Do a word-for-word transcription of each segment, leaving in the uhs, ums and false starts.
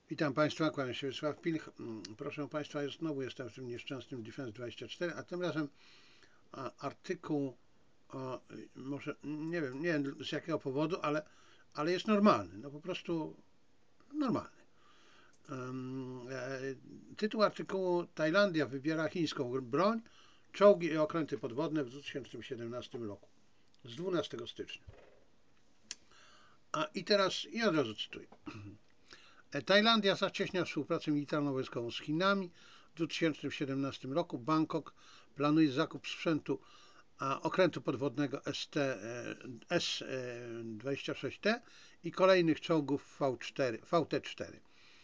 Witam Państwa, kłaniam się Wiesław Pilch. Proszę Państwa, ja znowu jestem w tym nieszczęsnym Defense dwadzieścia cztery, a tym razem a, artykuł, o, może nie wiem, nie wiem z jakiego powodu, ale, ale jest normalny, no po prostu normalny. Um, e, tytuł artykułu: Tajlandia wybiera chińską broń, czołgi i okręty podwodne w dwa tysiące siedemnastym roku, z dwunastego stycznia. A i teraz, i od razu cytuję. Tajlandia zacieśnia współpracę militarno-wojskową z Chinami. W dwa tysiące siedemnastym roku Bangkok planuje zakup sprzętu a, okrętu podwodnego S dwadzieścia sześć T i kolejnych czołgów V T cztery.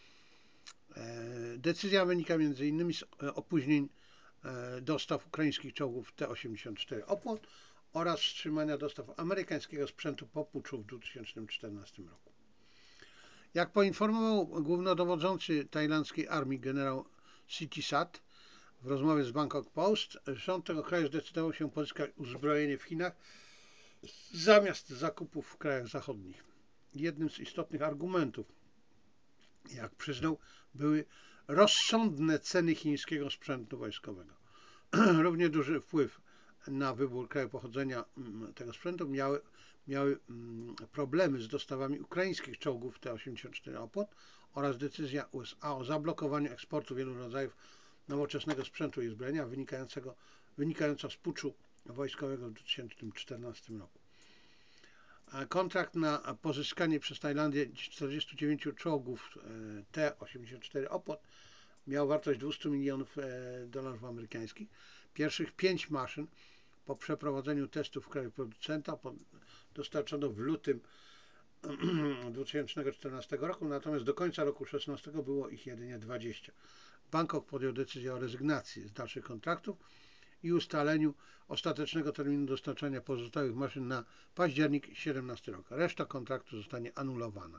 Decyzja wynika między innymi z opóźnień dostaw ukraińskich czołgów T osiemdziesiąt cztery Opłot oraz wstrzymania dostaw amerykańskiego sprzętu po puczu w dwa tysiące czternastym roku. Jak poinformował głównodowodzący tajlandzkiej armii generał Sitisat w rozmowie z Bangkok Post, rząd tego kraju zdecydował się pozyskać uzbrojenie w Chinach zamiast zakupów w krajach zachodnich. Jednym z istotnych argumentów, jak przyznał, były rozsądne ceny chińskiego sprzętu wojskowego. Równie duży wpływ na wybór kraju pochodzenia tego sprzętu miały, miały problemy z dostawami ukraińskich czołgów T osiemdziesiąt cztery Opłot oraz decyzja U S A o zablokowaniu eksportu wielu rodzajów nowoczesnego sprzętu i zbrojenia wynikającego, wynikająca z puczu wojskowego w dwa tysiące czternastym roku. Kontrakt na pozyskanie przez Tajlandię czterdziestu dziewięciu czołgów T osiemdziesiąt cztery Opłot miał wartość dwieście milionów dolarów amerykańskich. Pierwszych pięć maszyn po przeprowadzeniu testów w kraju producenta dostarczono w lutym dwa tysiące czternastego roku, natomiast do końca roku dwa tysiące szesnastego było ich jedynie dwadzieścia. Bangkok podjął decyzję o rezygnacji z dalszych kontraktów i ustaleniu ostatecznego terminu dostarczania pozostałych maszyn na październik dwa tysiące siedemnasty rok. Reszta kontraktu zostanie anulowana.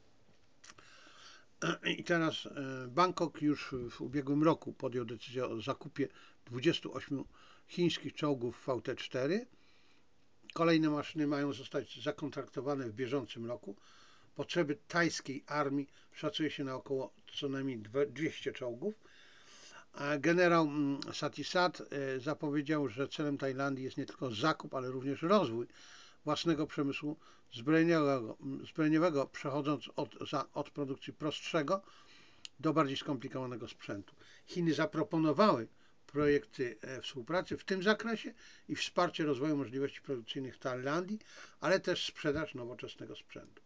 I teraz Bangkok już w ubiegłym roku podjął decyzję o zakupie dwudziestu ośmiu chińskich czołgów V T cztery. Kolejne maszyny mają zostać zakontraktowane w bieżącym roku. Potrzeby tajskiej armii szacuje się na około co najmniej dwieście czołgów. A generał Satisat zapowiedział, że celem Tajlandii jest nie tylko zakup, ale również rozwój własnego przemysłu zbrojeniowego, zbrojeniowego przechodząc od, od produkcji prostszego do bardziej skomplikowanego sprzętu. Chiny zaproponowały projekty współpracy w tym zakresie i wsparcie rozwoju możliwości produkcyjnych w Tajlandii, ale też sprzedaż nowoczesnego sprzętu.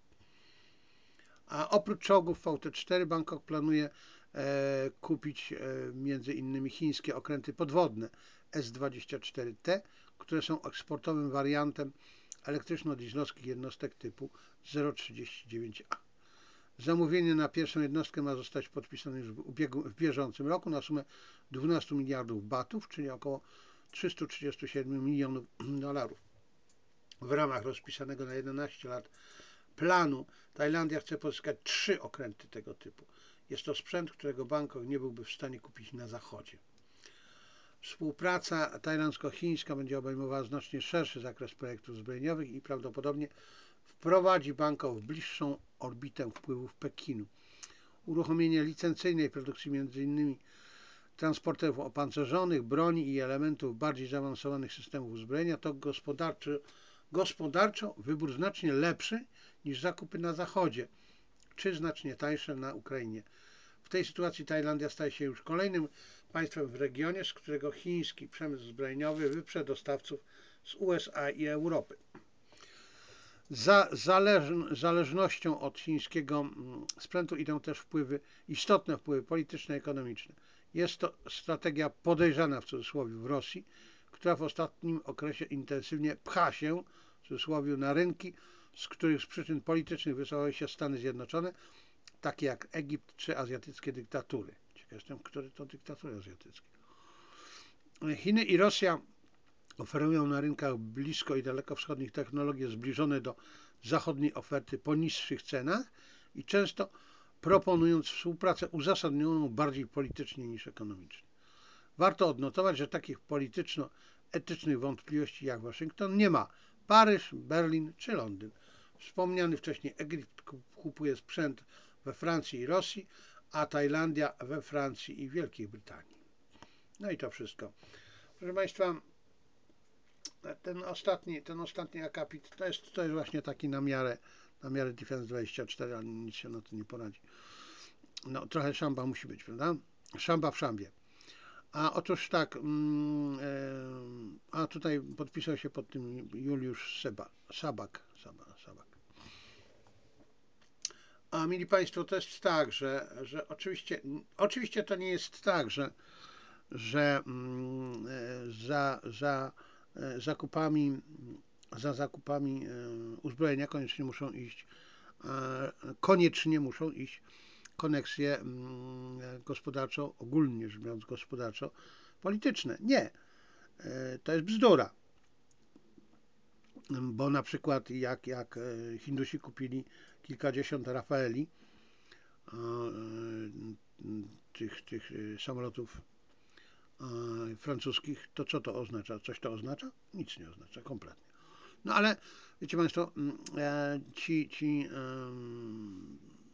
A oprócz czołgów V T cztery Bangkok planuje e, kupić e, między innymi chińskie okręty podwodne S dwadzieścia cztery T, które są eksportowym wariantem elektryczno-dieslowskich jednostek typu zero trzydzieści dziewięć A. Zamówienie na pierwszą jednostkę ma zostać podpisane już w, ubiegu, w bieżącym roku na sumę dwanaście miliardów batów, czyli około trzysta trzydzieści siedem milionów dolarów. W ramach rozpisanego na jedenaście lat planu Tajlandia chce pozyskać trzy okręty tego typu. Jest to sprzęt, którego Bangkok nie byłby w stanie kupić na zachodzie. Współpraca tajlandzko-chińska będzie obejmowała znacznie szerszy zakres projektów zbrojeniowych i prawdopodobnie wprowadzi Bangkok w bliższą orbitę wpływów Pekinu. Uruchomienie licencyjnej produkcji między innymi transporterów opancerzonych, broni i elementów bardziej zaawansowanych systemów uzbrojenia to gospodarczo, gospodarczo wybór znacznie lepszy niż zakupy na zachodzie, czy znacznie tańsze na Ukrainie. W tej sytuacji Tajlandia staje się już kolejnym państwem w regionie, z którego chiński przemysł zbrojeniowy wyprze dostawców z U S A i Europy. Za zależ, zależnością od chińskiego sprzętu idą też wpływy, istotne wpływy polityczne i ekonomiczne. Jest to strategia podejrzana w cudzysłowie w Rosji, która w ostatnim okresie intensywnie pcha się w cudzysłowie na rynki, z których z przyczyn politycznych wycofały się Stany Zjednoczone, takie jak Egipt czy azjatyckie dyktatury. Ciekaw jestem, które to dyktatury azjatyckie. Chiny i Rosja oferują na rynkach blisko i dalekowschodnich technologie zbliżone do zachodniej oferty po niższych cenach i często proponując współpracę uzasadnioną bardziej politycznie niż ekonomicznie. Warto odnotować, że takich polityczno-etycznych wątpliwości jak Waszyngton nie ma Paryż, Berlin czy Londyn. Wspomniany wcześniej Egipt kupuje sprzęt we Francji i Rosji, a Tajlandia we Francji i Wielkiej Brytanii. No i to wszystko. Proszę Państwa, ten ostatni, ten ostatni akapit to jest, to jest właśnie taki na miarę, na miarę Defense dwadzieścia cztery, ale nic się na to nie poradzi. No trochę szamba musi być, prawda? Szamba w szambie. A otóż tak, mm, e, a tutaj podpisał się pod tym Juliusz Seba, Sabak, Saba, Sabak. A mieli Państwo, to jest tak, że, że oczywiście, oczywiście to nie jest tak, że, że mm, e, za, za e, zakupami, za zakupami e, uzbrojenia koniecznie muszą iść, e, koniecznie muszą iść koneksje mm, gospodarczo, ogólnie rzecz biorąc gospodarczo, polityczne. Nie, e, to jest bzdura. Bo na przykład jak, jak e, Hindusi kupili kilkadziesiąt Rafaeli, e, tych, tych e, samolotów e, francuskich, to co to oznacza? Coś to oznacza? Nic nie oznacza, kompletnie. No ale wiecie Państwo, e, ci, ci um,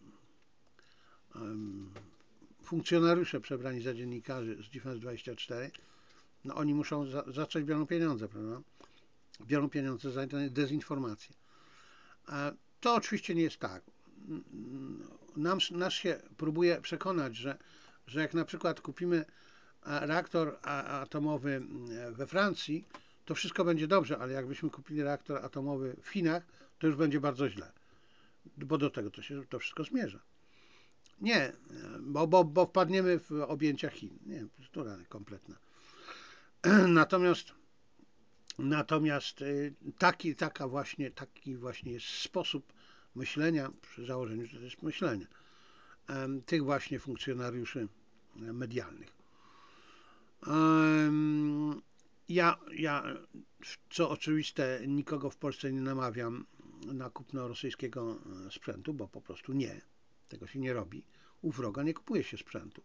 um, funkcjonariusze przebrani za dziennikarzy z Defense dwadzieścia cztery, no oni muszą za, za coś biorą pieniądze, prawda? Biorą pieniądze za dezinformację. A to oczywiście nie jest tak. Nam, nas się próbuje przekonać, że, że jak na przykład kupimy reaktor atomowy we Francji, to wszystko będzie dobrze, ale jakbyśmy kupili reaktor atomowy w Chinach, to już będzie bardzo źle, bo do tego to się to wszystko zmierza. Nie, bo, bo, bo wpadniemy w objęcia Chin. Nie, bzdura kompletna. Natomiast Natomiast taki, taka właśnie, taki właśnie jest sposób myślenia, przy założeniu, że to jest myślenie, tych właśnie funkcjonariuszy medialnych. Ja, ja, co oczywiste, nikogo w Polsce nie namawiam na kupno rosyjskiego sprzętu, bo po prostu nie. Tego się nie robi. U wroga nie kupuje się sprzętu.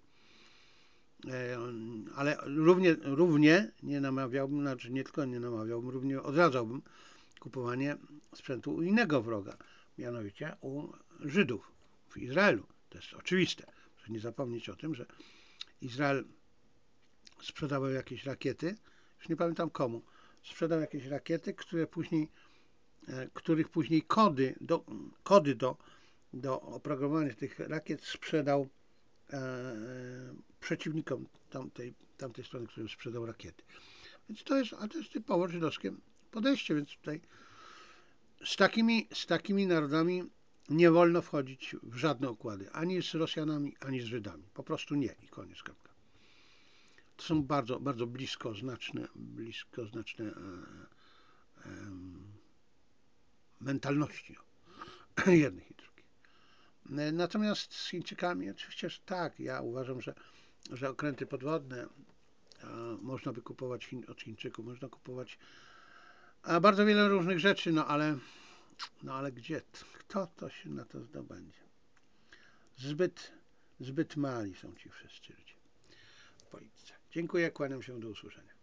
Ale równie, równie nie namawiałbym, znaczy nie tylko nie namawiałbym, równie odradzałbym kupowanie sprzętu u innego wroga, mianowicie u Żydów w Izraelu. To jest oczywiste. Proszę nie zapomnieć o tym, że Izrael sprzedawał jakieś rakiety, już nie pamiętam komu, sprzedał jakieś rakiety, które później, których później kody do, kody do, do oprogramowania tych rakiet sprzedał e, przeciwnikom tamtej, tamtej strony, którym sprzedał rakiety. Więc to jest, a to jest typowo żydowskie podejście, więc tutaj z takimi, z takimi narodami nie wolno wchodzić w żadne układy, ani z Rosjanami, ani z Żydami. Po prostu nie i koniec, kropka. To są bardzo, bardzo bliskoznaczne, bliskoznaczne e, e, mentalności jednych i drugich. Natomiast z Chińczykami oczywiście, że tak, ja uważam, że, że okręty podwodne można by kupować od Chińczyków, można kupować a bardzo wiele różnych rzeczy, no ale, no ale gdzie? Kto to się na to zdobędzie? Zbyt, zbyt mali są ci wszyscy ludzie w polityce. Dziękuję, kłaniam się, do usłyszenia.